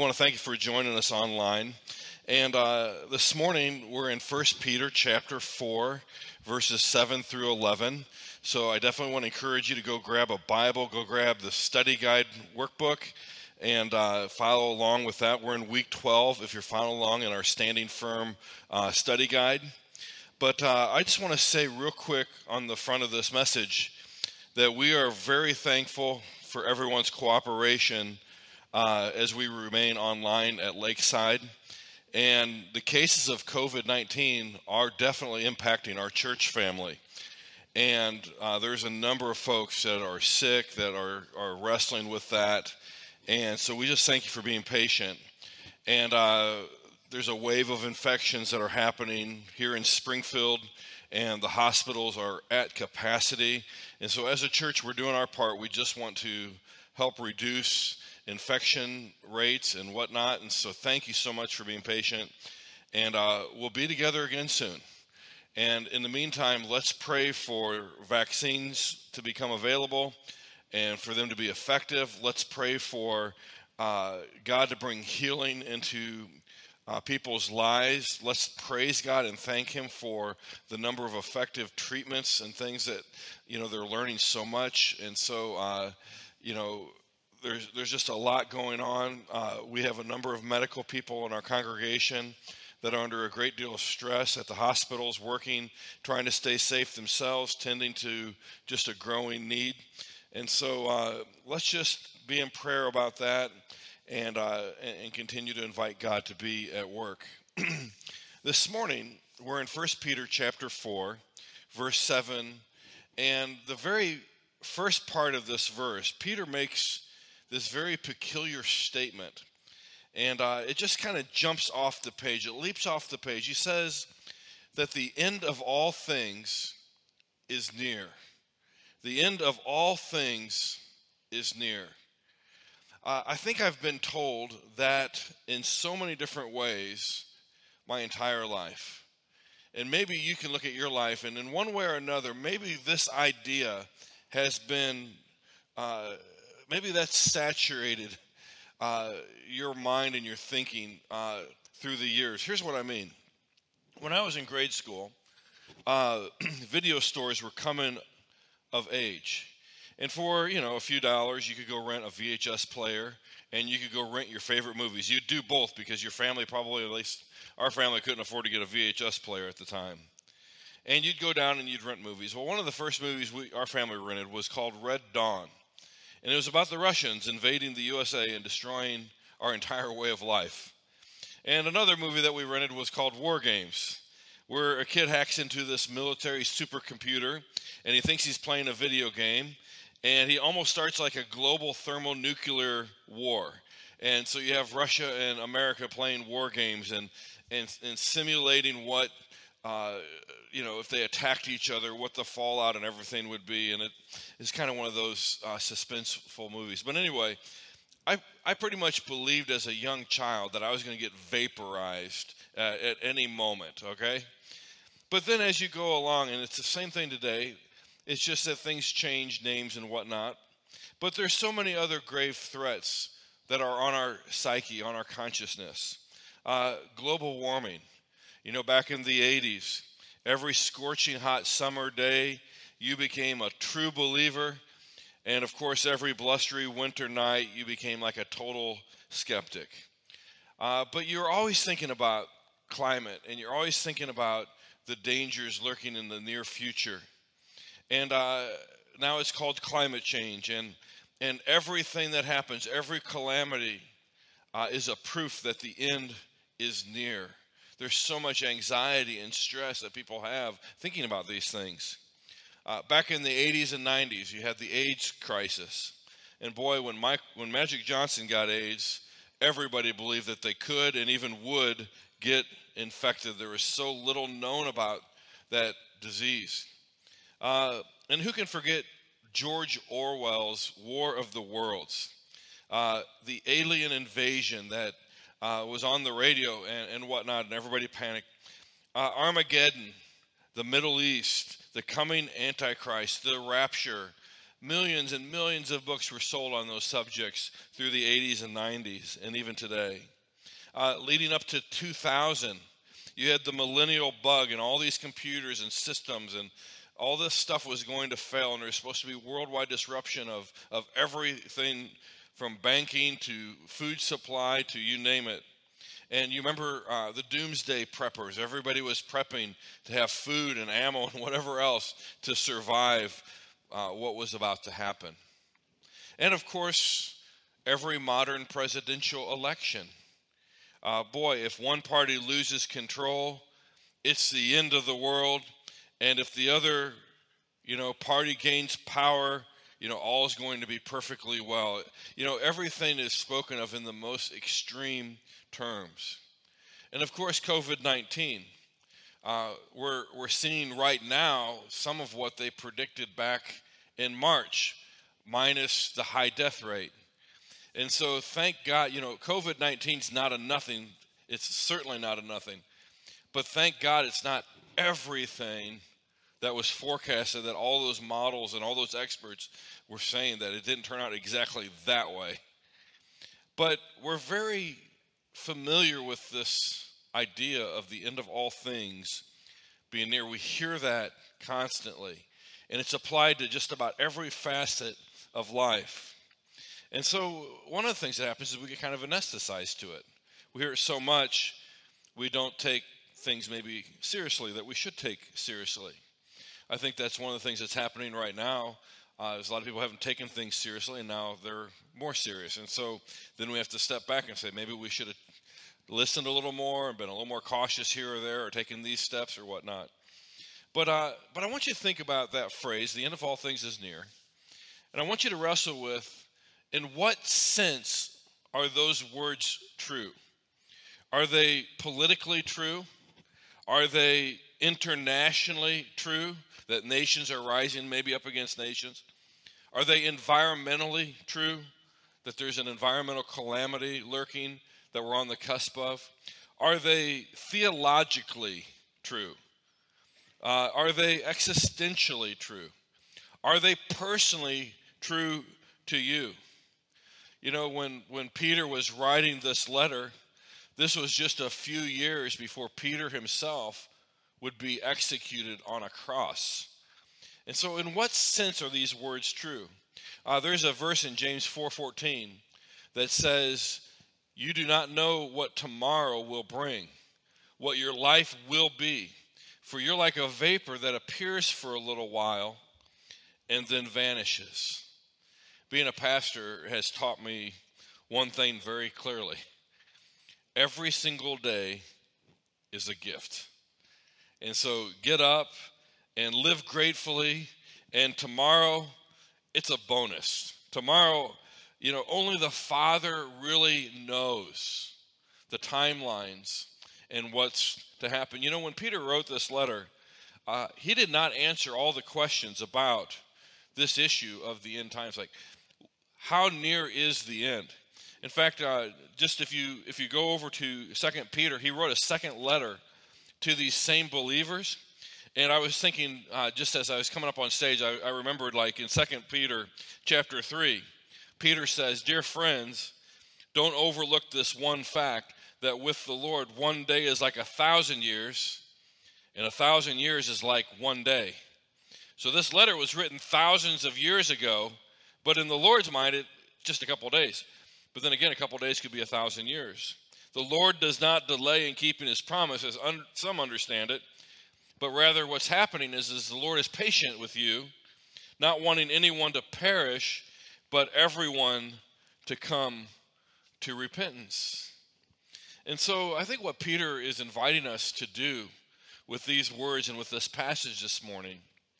want to thank you for joining us online. And this morning we're in 1 Peter chapter 4, verses 7 through 11. So I definitely want to encourage you to go grab a Bible, go grab the study guide workbook, and follow along with that. We're in week 12 if you're following along in our Standing Firm study guide. But I just want to say real quick on the front of this message that we are very thankful for everyone's cooperation as we remain online at Lakeside. And the cases of COVID-19 are definitely impacting our church family. And there's a number of folks that are sick, that are wrestling with that. And so we just thank you for being patient. And there's a wave of infections that are happening here in Springfield, and the hospitals are at capacity. And so as a church, we're doing our part. We just want to help reduce infection rates and whatnot. And so thank you so much for being patient. And we'll be together again soon. And in the meantime, let's pray for vaccines to become available and for them to be effective. Let's pray for God to bring healing into people's lives. Let's praise God and thank Him for the number of effective treatments and things that, they're learning so much. And so, there's just a lot going on. We have a number of medical people in our congregation that are under a great deal of stress at the hospitals, working, trying to stay safe themselves, tending to just a growing need. And so let's just be in prayer about that and continue to invite God to be at work. This morning, we're in 1 Peter chapter 4, verse 7, and the very first part of this verse, Peter makes this very peculiar statement. And it just kind of jumps off the page. It leaps off the page. He says that the end of all things is near. The end of all things is near. I think I've been told that in so many different ways my entire life. And maybe you can look at your life, and in one way or another, maybe this idea has been, maybe that's saturated your mind and your thinking through the years. Here's what I mean. When I was in grade school, video stores were coming of age. And for, a few dollars, you could go rent a VHS player and you could go rent your favorite movies. You'd do both because your family probably, at least our family, couldn't afford to get a VHS player at the time. And you'd go down and you'd rent movies. Well, one of the first movies our family rented was called Red Dawn. And it was about the Russians invading the USA and destroying our entire way of life. And another movie that we rented was called War Games, where a kid hacks into this military supercomputer and he thinks he's playing a video game, and he almost starts like a global thermonuclear war. And so you have Russia and America playing war games and simulating what, if they attacked each other, what the fallout and everything would be. And it is kind of one of those suspenseful movies. But anyway, I pretty much believed as a young child that I was going to get vaporized at any moment, okay? But then as you go along, and it's the same thing today, it's just that things change, names and whatnot. But there's so many other grave threats that are on our psyche, on our consciousness. Global warming. Back in the 80s, every scorching hot summer day, you became a true believer. And of course, every blustery winter night, you became like a total skeptic. But you're always thinking about climate, and you're always thinking about the dangers lurking in the near future. And now it's called climate change. And everything that happens, every calamity is a proof that the end is near. There's so much anxiety and stress that people have thinking about these things. Back in the 80s and 90s, you had the AIDS crisis. And boy, when Magic Johnson got AIDS, everybody believed that they could and even would get infected. There was so little known about that disease. And who can forget George Orwell's War of the Worlds, the alien invasion that was on the radio and whatnot, and everybody panicked. Armageddon, the Middle East, the coming Antichrist, the rapture, Millions and millions of books were sold on those subjects through the 80s and 90s and even today. Leading up to 2000, you had the millennial bug and all these computers and systems and all this stuff was going to fail, and there's supposed to be worldwide disruption of everything from banking to food supply to you name it. And you remember the doomsday preppers. Everybody was prepping to have food and ammo and whatever else to survive what was about to happen. And of course, every modern presidential election. Boy, if one party loses control, it's the end of the world. And if the other, party gains power, all is going to be perfectly well. Everything is spoken of in the most extreme terms. And of course, COVID-19. We're seeing right now some of what they predicted back in March, minus the high death rate. And so thank God, COVID-19 is not a nothing. It's certainly not a nothing. But thank God it's not everything that was forecasted, that all those models and all those experts were saying that it didn't turn out exactly that way. But we're very familiar with this idea of the end of all things being near. We hear that constantly, and it's applied to just about every facet of life. And so one of the things that happens is we get kind of anesthetized to it. We hear it so much, we don't take things maybe seriously that we should take seriously. I think that's one of the things that's happening right now. There's a lot of people haven't taken things seriously, and now they're more serious. And so then we have to step back and say, maybe we should have listened a little more and been a little more cautious here or there or taken these steps or whatnot. But I want you to think about that phrase, the end of all things is near. And I want you to wrestle with, in what sense are those words true? Are they politically true? Are they internationally true, that nations are rising maybe up against nations? Are they environmentally true, that there's an environmental calamity lurking that we're on the cusp of? Are they theologically true? Are they existentially true? Are they personally true to you? When Peter was writing this letter, this was just a few years before Peter himself would be executed on a cross. And so in what sense are these words true? There's a verse in James 4:14 that says, you do not know what tomorrow will bring, what your life will be. For you're like a vapor that appears for a little while and then vanishes. Being a pastor has taught me one thing very clearly. Every single day is a gift. And so get up and live gratefully, and tomorrow, it's a bonus. Tomorrow, only the Father really knows the timelines and what's to happen. When Peter wrote this letter, he did not answer all the questions about this issue of the end times, like how near is the end? In fact, just if you go over to 2 Peter, he wrote a second letter to these same believers. And I was thinking, just as I was coming up on stage, I remembered like in 2 Peter chapter 3, Peter says, dear friends, don't overlook this one fact, that with the Lord, one day is like 1,000 years, and 1,000 years is like one day. So this letter was written thousands of years ago, but in the Lord's mind, it's just a couple of days. But then again, a couple of days could be 1,000 years. The Lord does not delay in keeping his promise, as some understand it, but rather what's happening is the Lord is patient with you, not wanting anyone to perish, but everyone to come to repentance. And so I think what Peter is inviting us to do with these words and with this passage this morning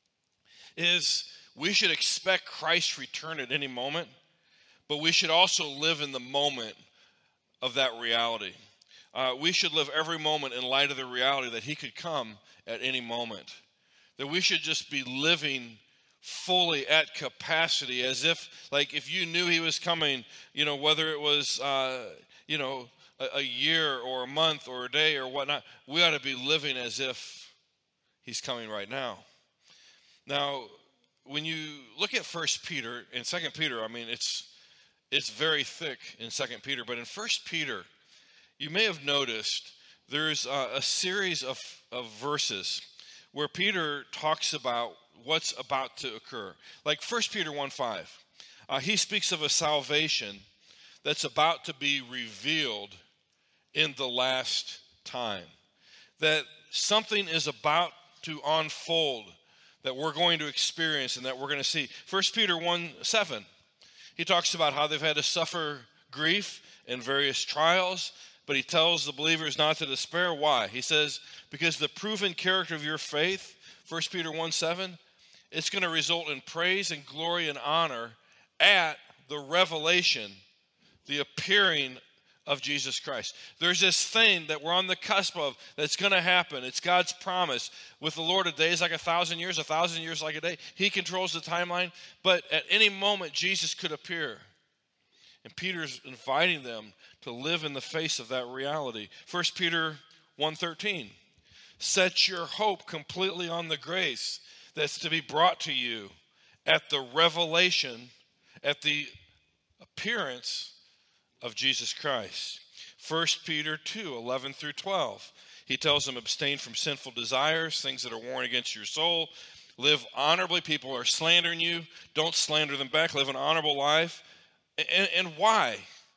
is we should expect Christ's return at any moment, but we should also live in the moment of that reality. We should live every moment in light of the reality that he could come at any moment. That we should just be living fully at capacity, as if, like, if you knew he was coming, whether it was, a year or a month or a day or whatnot, we ought to be living as if he's coming right now. Now, when you look at First Peter and Second Peter, I mean, it's very thick in Second Peter, but in First Peter, you may have noticed there's a series of verses where Peter talks about what's about to occur. Like 1 Peter 1:5, he speaks of a salvation that's about to be revealed in the last time. That something is about to unfold that we're going to experience and that we're going to see. 1 Peter 1:7, he talks about how they've had to suffer grief in various trials, but he tells the believers not to despair. Why? He says, because the proven character of your faith, 1 Peter 1:7, it's going to result in praise and glory and honor at the revelation, the appearing of Jesus Christ. There's this thing that we're on the cusp of that's going to happen. It's God's promise. With the Lord, a day is like 1,000 years, 1,000 years like a day. He controls the timeline, but at any moment, Jesus could appear. And Peter's inviting them to live in the face of that reality. 1 Peter 1:13, set your hope completely on the grace that's to be brought to you at the revelation, at the appearance of Jesus Christ. 1 Peter 2:11 through 12. He tells them, abstain from sinful desires, things that are warring against your soul. Live honorably. People are slandering you. Don't slander them back. Live an honorable life. And why?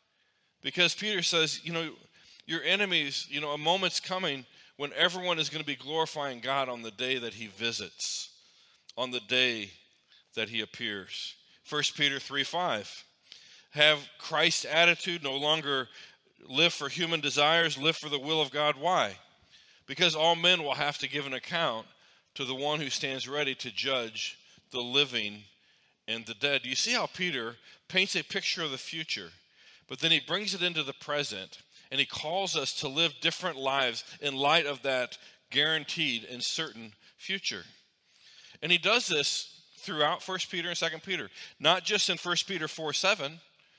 Because Peter says, your enemies, a moment's coming when everyone is going to be glorifying God on the day that he visits, on the day that he appears. 1 Peter 3:5. Have Christ's attitude, no longer live for human desires, live for the will of God. Why? Because all men will have to give an account to the one who stands ready to judge the living and the dead. You see how Peter paints a picture of the future, but then he brings it into the present, and he calls us to live different lives in light of that guaranteed and certain future. And he does this throughout 1 Peter and 2 Peter, not just in 1 Peter 4:7.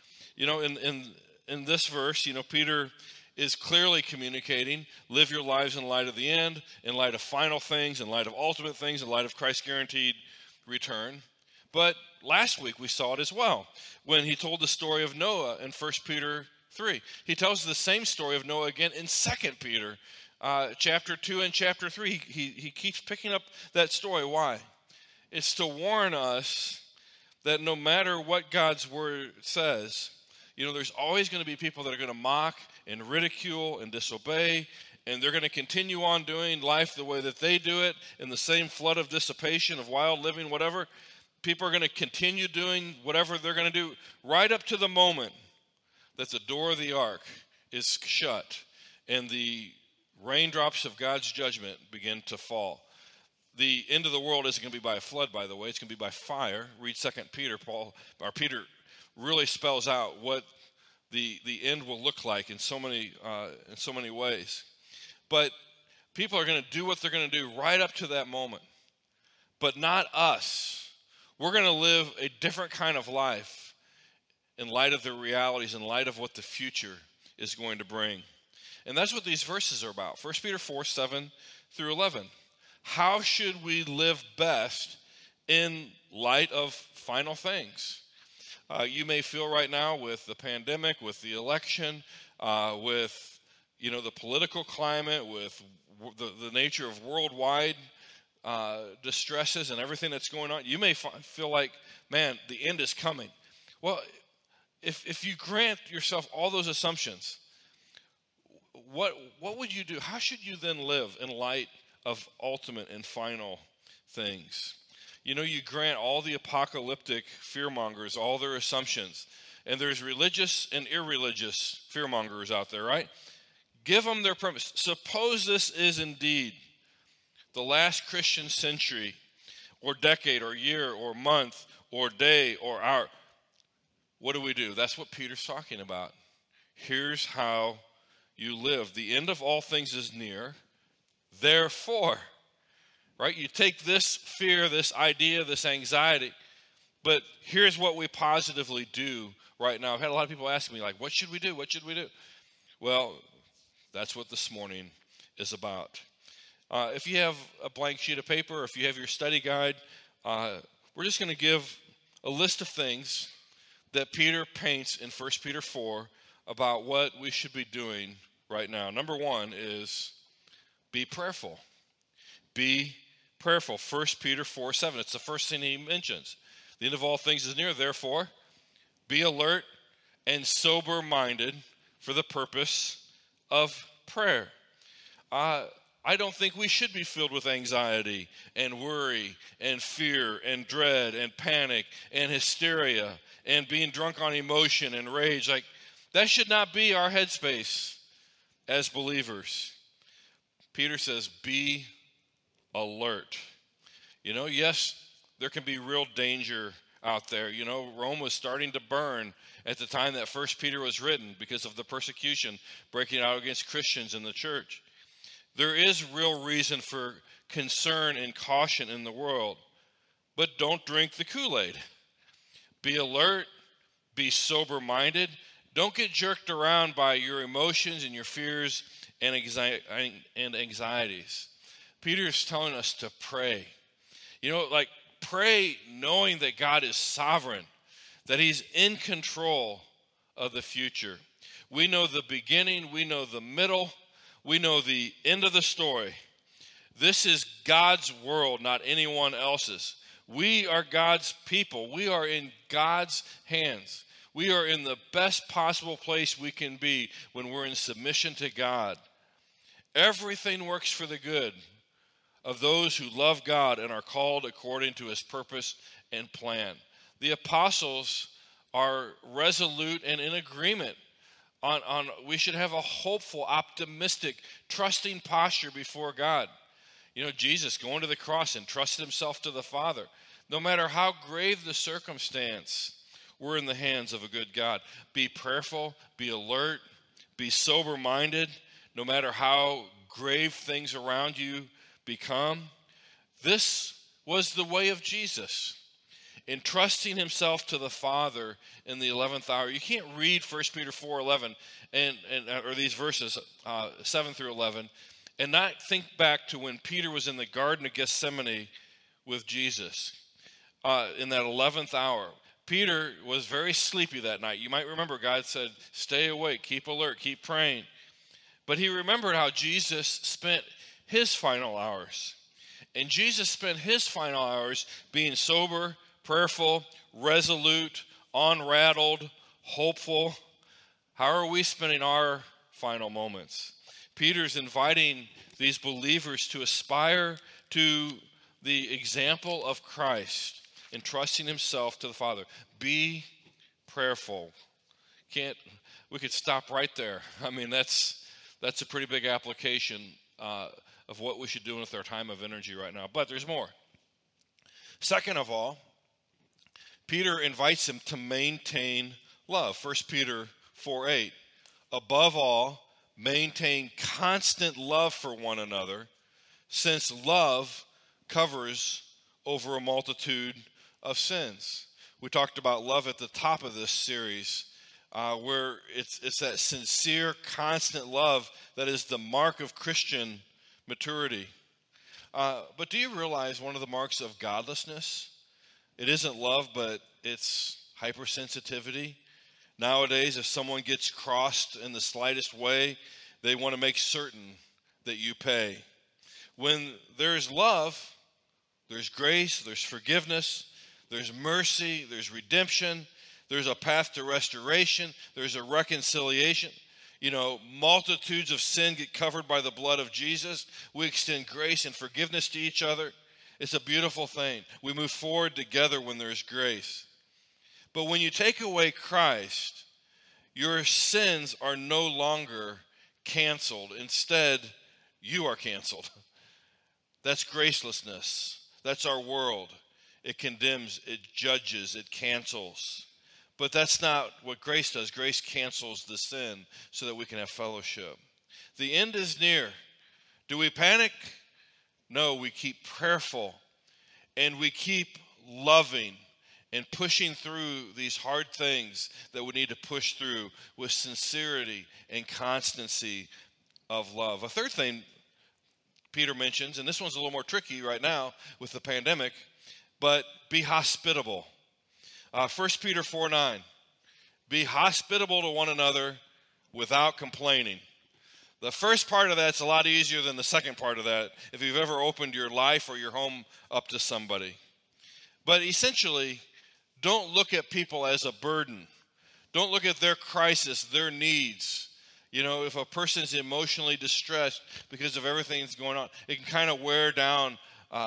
In this verse, Peter is clearly communicating, live your lives in light of the end, in light of final things, in light of ultimate things, in light of Christ's guaranteed return. But last week we saw it as well when he told the story of Noah in 1 Peter 3. He tells the same story of Noah again in 2 Peter chapter 2 and chapter 3. He keeps picking up that story. Why? It's to warn us that no matter what God's word says, there's always going to be people that are going to mock and ridicule and disobey, and they're going to continue on doing life the way that they do it in the same flood of dissipation, of wild living, whatever. People are going to continue doing whatever they're going to do right up to the moment that the door of the ark is shut and the raindrops of God's judgment begin to fall. The end of the world isn't going to be by a flood, by the way. It's going to be by fire. Read 2 Peter. Peter really spells out what the end will look like in so many ways. But people are going to do what they're going to do right up to that moment. But not us. We're going to live a different kind of life in light of the realities, in light of what the future is going to bring. And that's what these verses are about. 1 Peter 4:7 through 11. How should we live best in light of final things? You may feel right now with the pandemic, with the election, with the political climate, with the nature of worldwide distresses and everything that's going on. You may feel like, man, the end is coming. Well, if you grant yourself all those assumptions, what would you do? How should you then live in light of ultimate and final things? You grant all the apocalyptic fearmongers all their assumptions, and there's religious and irreligious fearmongers out there, right? Give them their premise. Suppose this is indeed the last Christian century or decade or year or month or day or hour. What do? That's what Peter's talking about. Here's how you live. The end of all things is near. Therefore, right? You take this fear, this idea, this anxiety, but here's what we positively do right now. I've had a lot of people asking me, like, what should we do? What should we do? Well, that's what this morning is about. If you have a blank sheet of paper, if you have your study guide, we're just going to give a list of things that Peter paints in 1 Peter 4 about what we should be doing right now. Number one is be prayerful. Be prayerful. 1 Peter 4:7. It's the first thing he mentions. The end of all things is near. Therefore, be alert and sober-minded for the purpose of prayer. I don't think we should be filled with anxiety and worry and fear and dread and panic and hysteria and being drunk on emotion and rage. Like, that should not be our headspace as believers. Peter says, be alert. Yes, there can be real danger out there. Rome was starting to burn at the time that 1 Peter was written because of the persecution breaking out against Christians in the church. There is real reason for concern and caution in the world, but don't drink the Kool-Aid. Be alert, be sober-minded. Don't get jerked around by your emotions and your fears and anxieties. Peter is telling us to pray. Pray knowing that God is sovereign, that he's in control of the future. We know the beginning, we know the middle, we know the end of the story. This is God's world, not anyone else's. We are God's people. We are in God's hands. We are in the best possible place we can be when we're in submission to God. Everything works for the good of those who love God and are called according to his purpose and plan. The apostles are resolute and in agreement on we should have a hopeful, optimistic, trusting posture before God. Jesus going to the cross and trusted himself to the Father. No matter how grave the circumstance, we're in the hands of a good God. Be prayerful, be alert, be sober-minded, no matter how grave things around you become. This was the way of Jesus. Entrusting himself to the Father in the 11th hour. You can't read 1 Peter 4:11 or these verses 7 through 11 and not think back to when Peter was in the Garden of Gethsemane with Jesus in that 11th hour. Peter was very sleepy that night. You might remember God said, stay awake, keep alert, keep praying. But he remembered how Jesus spent his final hours. And Jesus spent his final hours being sober, prayerful, resolute, unrattled, hopeful. How are we spending our final moments? Peter's inviting these believers to aspire to the example of Christ, entrusting himself to the Father. Be prayerful. We could stop right there. I mean, that's a pretty big application of what we should do with our time of energy right now. But there's more. Second of all, Peter invites him to maintain love. 1 Peter 4:8. Above all, maintain constant love for one another, since love covers over a multitude of sins. We talked about love at the top of this series, where it's that sincere, constant love that is the mark of Christian maturity. But do you realize one of the marks of godlessness? It isn't love, but it's hypersensitivity. Nowadays, if someone gets crossed in the slightest way, they want to make certain that you pay. When there's love, there's grace, there's forgiveness, there's mercy, there's redemption, there's a path to restoration, there's a reconciliation. Multitudes of sin get covered by the blood of Jesus. We extend grace and forgiveness to each other. It's a beautiful thing. We move forward together when there's grace. But when you take away Christ, your sins are no longer canceled. Instead, you are canceled. That's gracelessness. That's our world. It condemns, it judges, it cancels. But that's not what grace does. Grace cancels the sin so that we can have fellowship. The end is near. Do we panic? No, we keep prayerful and we keep loving and pushing through these hard things that we need to push through with sincerity and constancy of love. A third thing Peter mentions, and this one's a little more tricky right now with the pandemic, but be hospitable. 1 Peter 4:9, be hospitable to one another without complaining. The first part of that's a lot easier than the second part of that if you've ever opened your life or your home up to somebody. But essentially, don't look at people as a burden. Don't look at their crisis, their needs. You know, if a person's emotionally distressed because of everything that's going on, it can kind of wear down.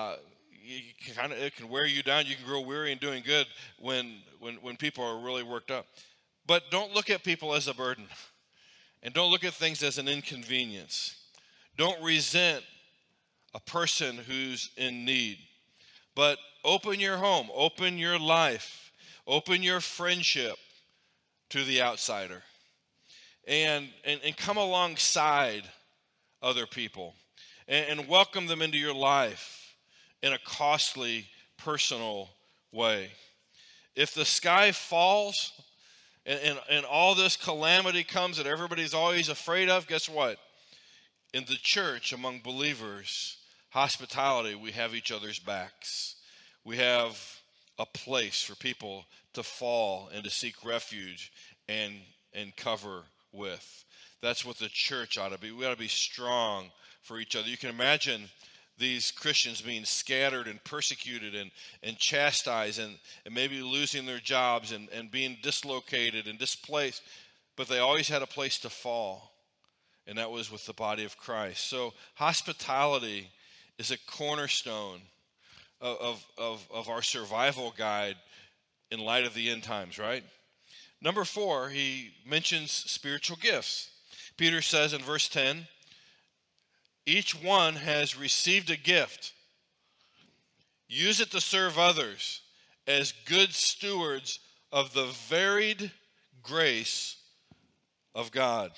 It can wear you down. You can grow weary in doing good when people are really worked up. But don't look at people as a burden. And don't look at things as an inconvenience. Don't resent a person who's in need. But open your home, open your life, open your friendship to the outsider. And come alongside other people and welcome them into your life in a costly, personal way. If the sky falls and all this calamity comes that everybody's always afraid of, guess what? In the church, among believers, hospitality, we have each other's backs. We have a place for people to fall and to seek refuge and cover with. That's what the church ought to be. We ought to be strong for each other. You can imagine these Christians being scattered and persecuted and chastised and maybe losing their jobs and being dislocated and displaced. But they always had a place to fall, and that was with the body of Christ. So hospitality is a cornerstone of our survival guide in light of the end times, right? Number 4, he mentions spiritual gifts. Peter says in verse 10, each one has received a gift. Use it to serve others as good stewards of the varied grace of God.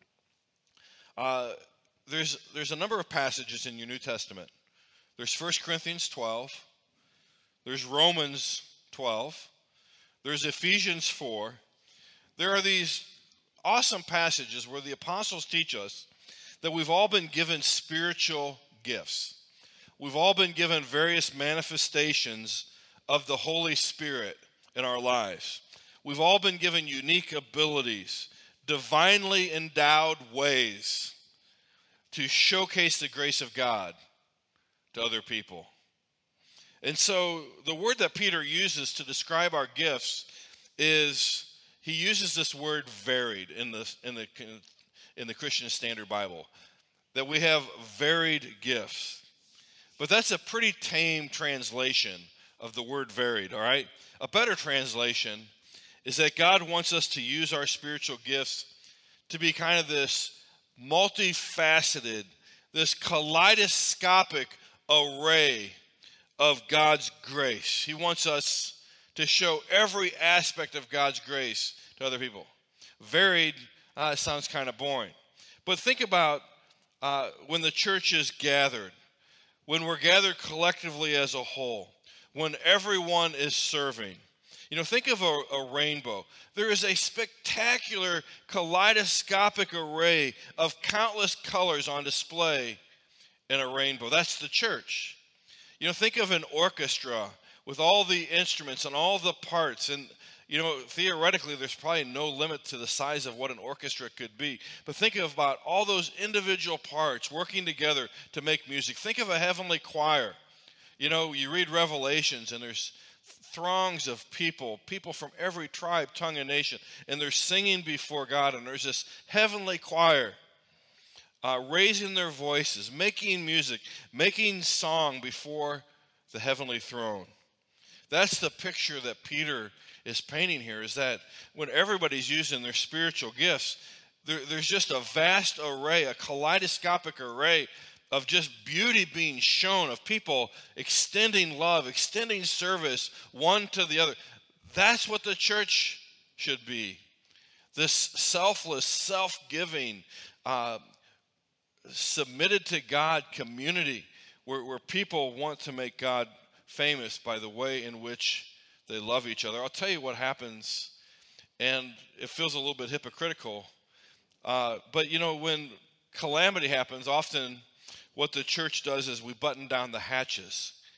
There's a number of passages in your New Testament. There's 1 Corinthians 12. There's Romans 12. There's Ephesians 4. There are these awesome passages where the apostles teach us that we've all been given spiritual gifts. We've all been given various manifestations of the Holy Spirit in our lives. We've all been given unique abilities, divinely endowed ways to showcase the grace of God to other people. And so the word that Peter uses to describe our gifts is, he uses this word varied in the Christian Standard Bible, that we have varied gifts. But that's a pretty tame translation of the word varied, all right? A better translation is that God wants us to use our spiritual gifts to be kind of this multifaceted, this kaleidoscopic array of God's grace. He wants us to show every aspect of God's grace to other people. Varied sounds kind of boring. But think about when the church is gathered, when we're gathered collectively as a whole, when everyone is serving. You know, think of a rainbow. There is a spectacular kaleidoscopic array of countless colors on display in a rainbow. That's the church. You know, think of an orchestra with all the instruments and all the parts. And, you know, theoretically, there's probably no limit to the size of what an orchestra could be. But think about all those individual parts working together to make music. Think of a heavenly choir. You know, you read Revelations and there's throngs of people from every tribe, tongue, and nation, and they're singing before God, and there's this heavenly choir raising their voices, making music, making song before the heavenly throne. That's the picture that Peter is painting here, is that when everybody's using their spiritual gifts, there's just a vast array, a kaleidoscopic array of just beauty being shown, of people extending love, extending service one to the other. That's what the church should be. This selfless, self-giving, submitted to God community where people want to make God famous by the way in which they love each other. I'll tell you what happens, and it feels a little bit hypocritical, but you know, when calamity happens, often what the church does is we button down the hatches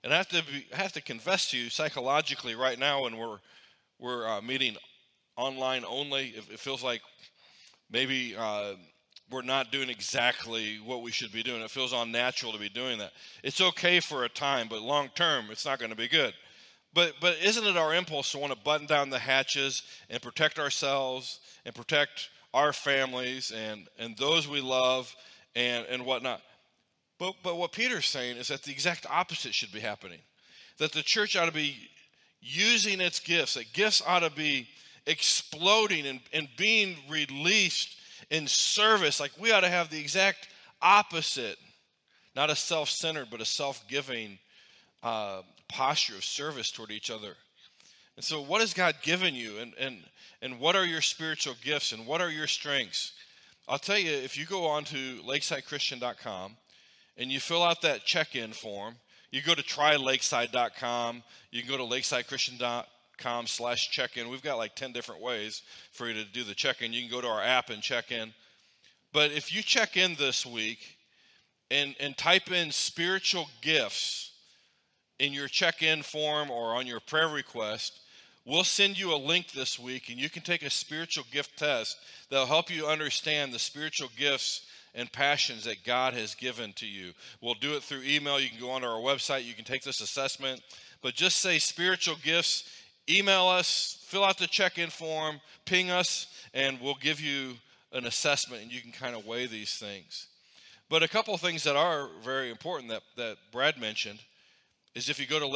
And I have to confess to you, psychologically, right now, when we're meeting online only, it feels like maybe we're not doing exactly what we should be doing. It feels unnatural to be doing that. It's okay for a time, but long term, it's not going to be good. But isn't it our impulse to want to button down the hatches and protect ourselves and protect our families and those we love and whatnot? But what Peter's saying is that the exact opposite should be happening. That the church ought to be using its gifts. That gifts ought to be exploding and being released in service. Like we ought to have the exact opposite. Not a self-centered, but a self-giving posture of service toward each other. And so what has God given you? And what are your spiritual gifts? And what are your strengths? I'll tell you, if you go on to lakesidechristian.com and you fill out that check-in form, you go to trylakeside.com, you can go to lakesidechristian.com/check-in. We've got like 10 different ways for you to do the check-in. You can go to our app and check in. But if you check in this week and type in spiritual gifts in your check-in form or on your prayer request, we'll send you a link this week, and you can take a spiritual gift test that'll help you understand the spiritual gifts and passions that God has given to you. We'll do it through email. You can go onto our website. You can take this assessment. But just say spiritual gifts, email us, fill out the check-in form, ping us, and we'll give you an assessment, and you can kind of weigh these things. But a couple of things that are very important that Brad mentioned is if you go to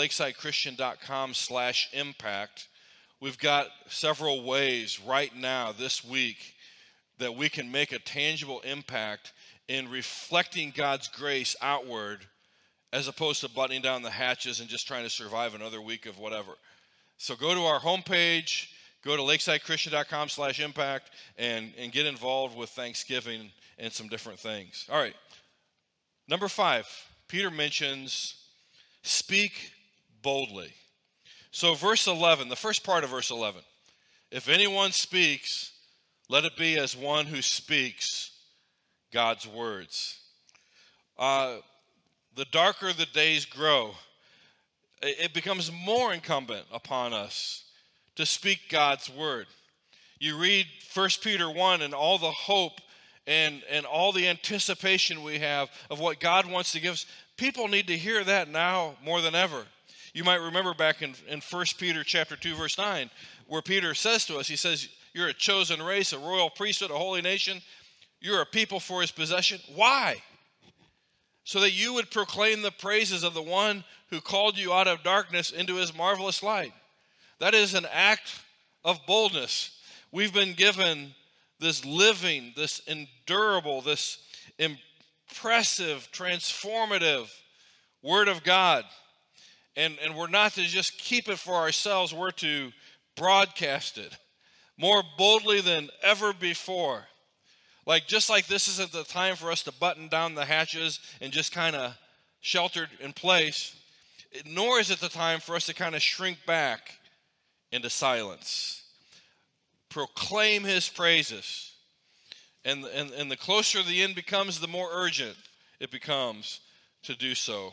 lakesidechristian.com/impact, we've got several ways right now this week that we can make a tangible impact in reflecting God's grace outward as opposed to buttoning down the hatches and just trying to survive another week of whatever. So go to our homepage, go to lakesidechristian.com/impact and get involved with Thanksgiving and some different things. All right. Number 5, Peter mentions speak boldly. So verse 11, the first part of verse 11, if anyone speaks, let it be as one who speaks God's words. The darker the days grow, it becomes more incumbent upon us to speak God's word. You read 1 Peter 1 and all the hope and all the anticipation we have of what God wants to give us. People need to hear that now more than ever. You might remember back in 1 Peter chapter 2, verse 9, where Peter says to us, he says, you're a chosen race, a royal priesthood, a holy nation. You're a people for his possession. Why? So that you would proclaim the praises of the one who called you out of darkness into his marvelous light. That is an act of boldness. We've been given this living, this endurable, this impressive, transformative Word of God. And we're not to just keep it for ourselves. We're to broadcast it more boldly than ever before. Just like this isn't the time for us to button down the hatches and just kind of sheltered in place, nor is it the time for us to kind of shrink back into silence. Proclaim his praises. And the closer the end becomes, the more urgent it becomes to do so.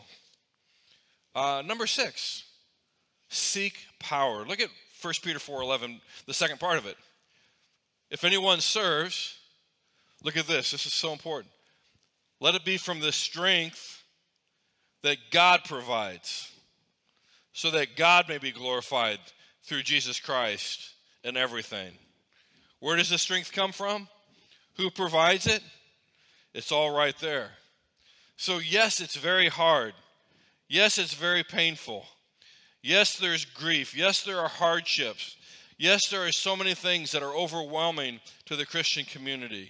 Number 6, seek power. Look at 1 Peter 4:11, the second part of it. If anyone serves, look at this. This is so important. Let it be from the strength that God provides, so that God may be glorified through Jesus Christ in everything. Where does the strength come from? Who provides it? It's all right there. So yes, it's very hard. Yes, it's very painful. Yes, there's grief. Yes, there are hardships. Yes, there are so many things that are overwhelming to the Christian community.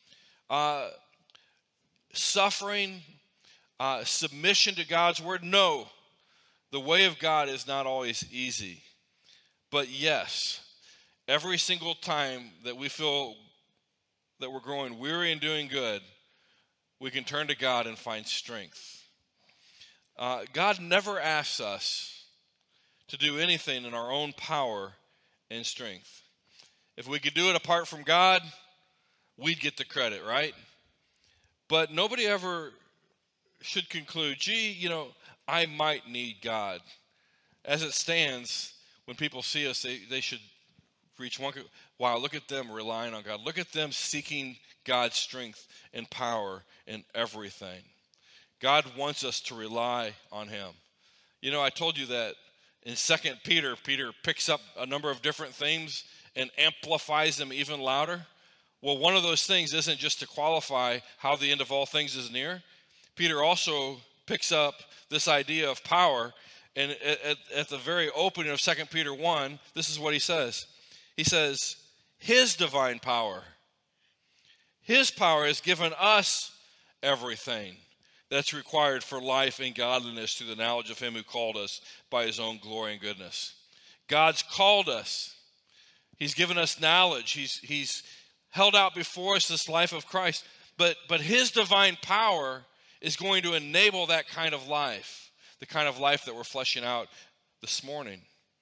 Suffering, submission to God's word. No, the way of God is not always easy. But yes, every single time that we feel that we're growing weary and doing good, we can turn to God and find strength. God never asks us to do anything in our own power and strength. If we could do it apart from God, we'd get the credit, right? But nobody ever should conclude, I might need God. As it stands, when people see us, they should reach one. Wow, look at them relying on God. Look at them seeking God's strength and power in everything. God wants us to rely on him. You know, I told you that in 2 Peter, Peter picks up a number of different themes and amplifies them even louder. Well, one of those things isn't just to qualify how the end of all things is near. Peter also picks up this idea of power, and at the very opening of 2 Peter 1, this is what he says. He says, his divine power, his power has given us everything that's required for life and godliness through the knowledge of him who called us by his own glory and goodness. God's called us. He's given us knowledge. He's held out before us this life of Christ. But his divine power is going to enable that kind of life, the kind of life that we're fleshing out this morning.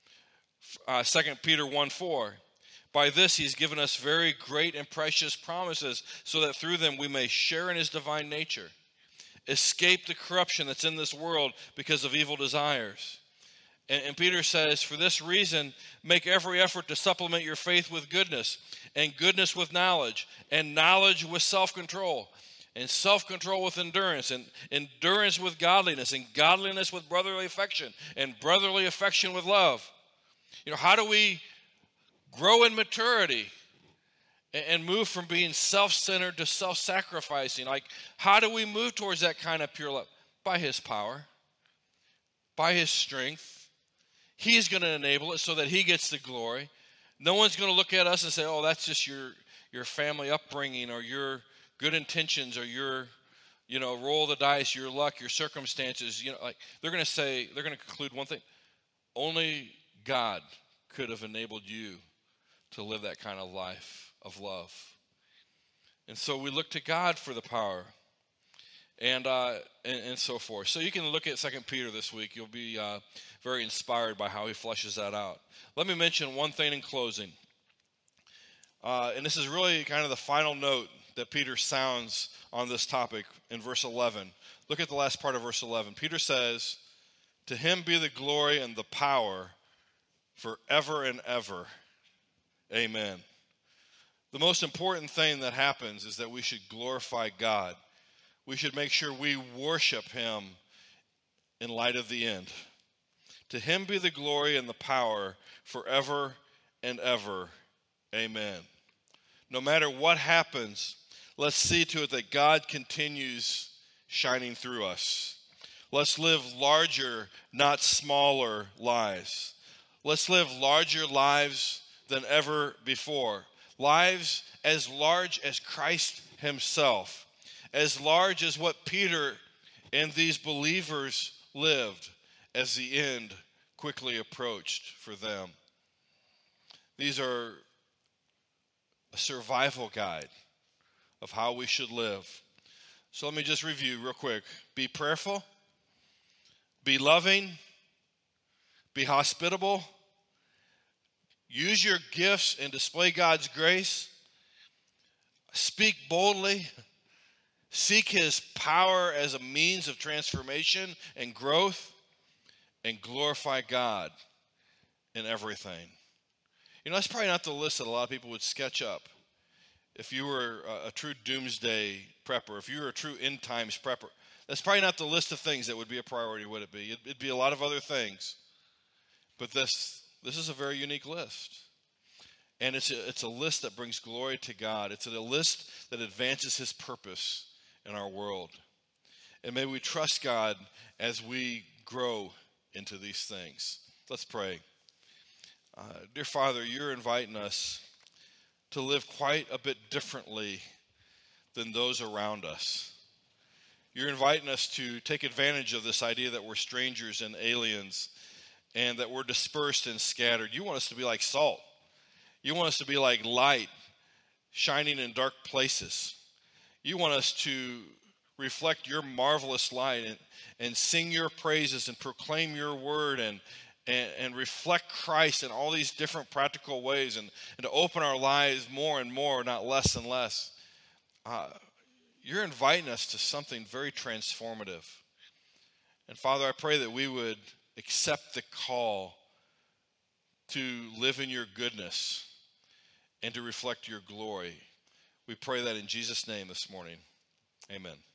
2 Peter 1:4. By this he's given us very great and precious promises, so that through them we may share in his divine nature, escape the corruption that's in this world because of evil desires. And Peter says, for this reason, make every effort to supplement your faith with goodness, and goodness with knowledge, and knowledge with self-control, and self-control with endurance, and endurance with godliness, and godliness with brotherly affection, and brotherly affection with love. You know, how do we grow in maturity and move from being self-centered to self-sacrificing? Like, how do we move towards that kind of pure love? By his power, by his strength. He's going to enable it so that he gets the glory. No one's going to look at us and say, oh, that's just your family upbringing, or your good intentions, or your, roll of the dice, your luck, your circumstances. They're going to conclude one thing. Only God could have enabled you to live that kind of life of love. And so we look to God for the power and so forth. So you can look at 2 Peter this week. You'll be very inspired by how he fleshes that out. Let me mention one thing in closing. And this is really kind of the final note that Peter sounds on this topic in verse 11. Look at the last part of verse 11. Peter says, to him be the glory and the power forever and ever. Amen. The most important thing that happens is that we should glorify God. We should make sure we worship him in light of the end. To him be the glory and the power forever and ever. Amen. No matter what happens, let's see to it that God continues shining through us. Let's live larger, not smaller lives. Let's live larger lives than ever before. Lives as large as Christ himself. As large as what Peter and these believers lived as the end quickly approached for them. These are a survival guide of how we should live. So let me just review real quick. Be prayerful, be loving, be hospitable, use your gifts and display God's grace, speak boldly, seek his power as a means of transformation and growth, and glorify God in everything. That's probably not the list that a lot of people would sketch up. If you were a true doomsday prepper, if you were a true end times prepper, that's probably not the list of things that would be a priority, would it be? It'd be a lot of other things. But this is a very unique list. And it's a list that brings glory to God. It's a list that advances his purpose in our world. And may we trust God as we grow into these things. Let's pray. Dear Father, you're inviting us to live quite a bit differently than those around us. You're inviting us to take advantage of this idea that we're strangers and aliens and that we're dispersed and scattered. You want us to be like salt. You want us to be like light shining in dark places. You want us to reflect your marvelous light and sing your praises and proclaim your word and reflect Christ in all these different practical ways and to open our lives more and more, not less and less. You're inviting us to something very transformative. And Father, I pray that we would accept the call to live in your goodness and to reflect your glory. We pray that in Jesus' name this morning. Amen.